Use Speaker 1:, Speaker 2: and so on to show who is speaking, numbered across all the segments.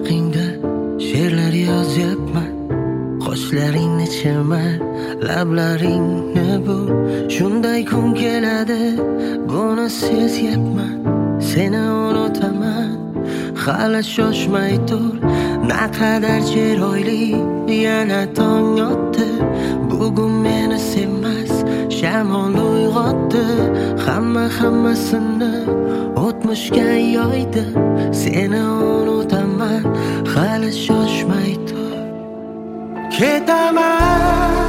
Speaker 1: haqingda she'rlar yozyapman. Qoshlaringni chirmar, lablaringni bu. Shunday kun keladi, buni sezyapman. Seni unutaman, hali shoshmay tur. Naqadar chiroyli, yana tong otdi. Bugun meni sevmas, shamol uyg'otdi. Hammasini o'tmishga yoydi. Seni unutaman, hali shoshmay tur. Ketaman,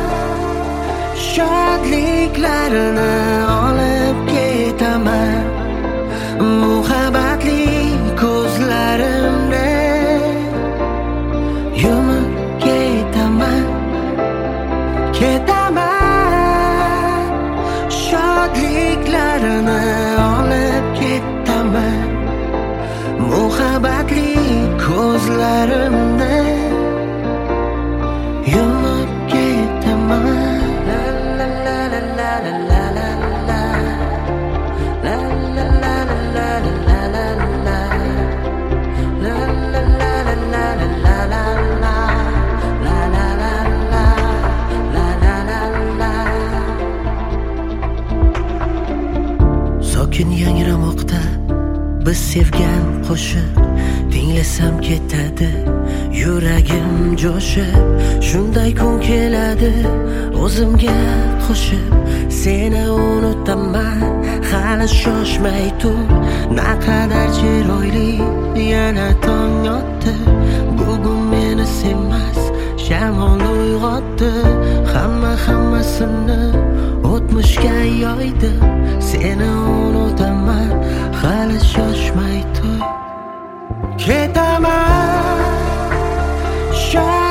Speaker 1: shodliklarini olib ketaman. Muhabbatli ko'zlarimni yumib ketaman. Ketaman, shodliklarini olib ketaman. Muhabbatli ko'zlarimni yumib ketaman. La la la la la la la la. La la la la la la la la. La la la la la la la la. La la la la la la la. Sokin yangramoqda biz sevgan qo'shiq. Tinglasam ketadi yuragim jo'shib. Shunday kun keladi o'zimga qo'shib. Seni unutaman, hali shoshmay tur. Naqadar chiroyli, yana tong otdi. Bugun meni sevmas, shamol uyg'otdi. Hammasini o'tmishga yoydi. Seni unutaman, hali shoshmay tur. Ketaman,